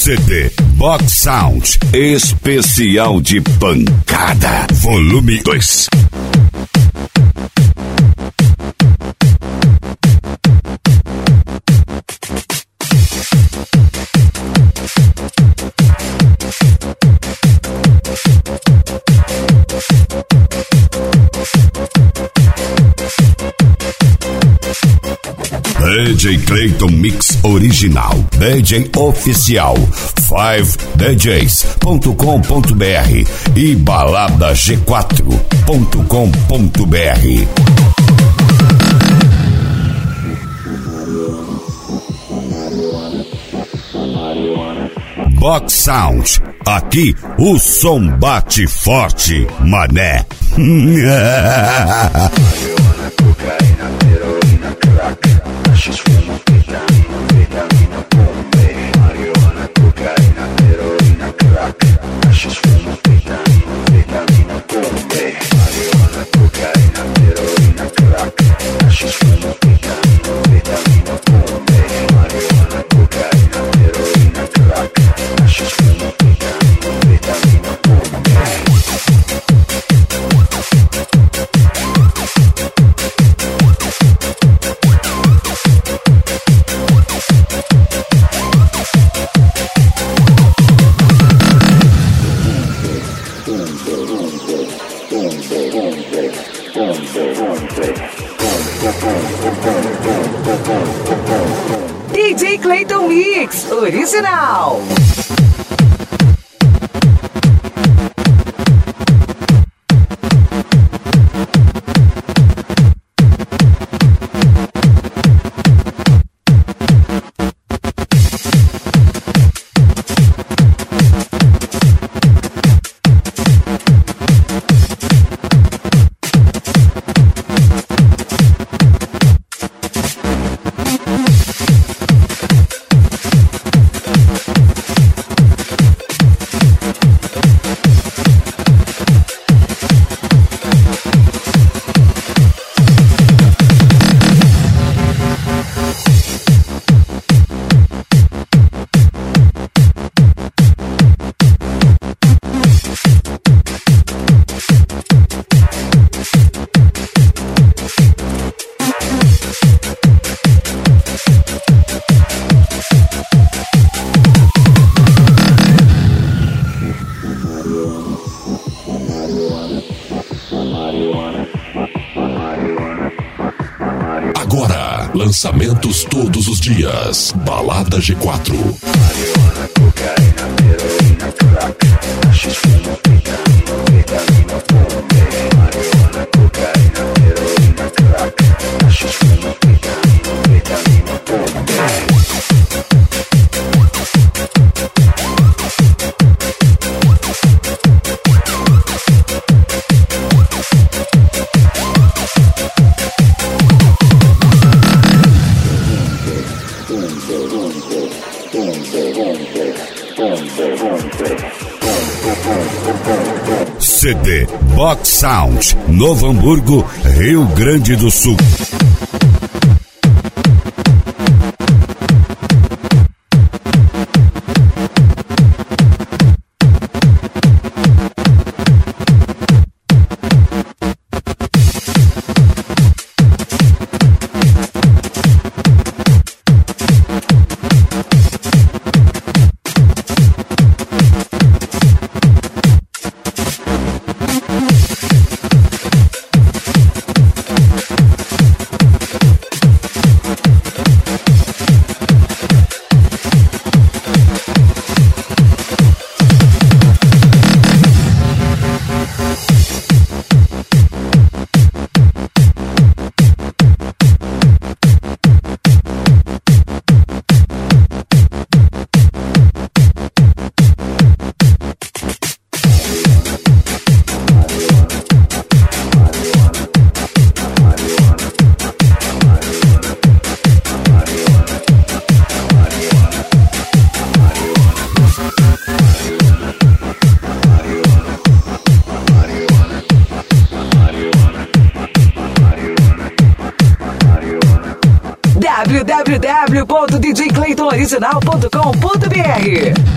CD Box Sound especial de pancada, volume 2. DJ Clayton Mix Original, DJ Oficial, 5DJs.com.br e baladag4.com.br. Box Sound, aqui o som bate forte, mané. She's fumo, vitamina, bombe. Marihuana, cocaína, heroína, crack. She's fumo, vitamina, bombe. Marihuana, cocaína, heroína, crack. She's fumo, vitamina, bombe. Marihuana, cocaína, heroína, crack. She's fumo, vitamina, bombe. DJ Clayton Mix Original. Agora, lançamentos todos os dias. Balada G4. Marihuana, cocaína, heroína, crack. She's fumo, vitamina, bombe. Marihuana, cocaína, heroína, crack. She's fumo, vitamina, bombe. CD Box Sound, Novo Hamburgo, Rio Grande do Sul. www.djclaytonoriginal.com.br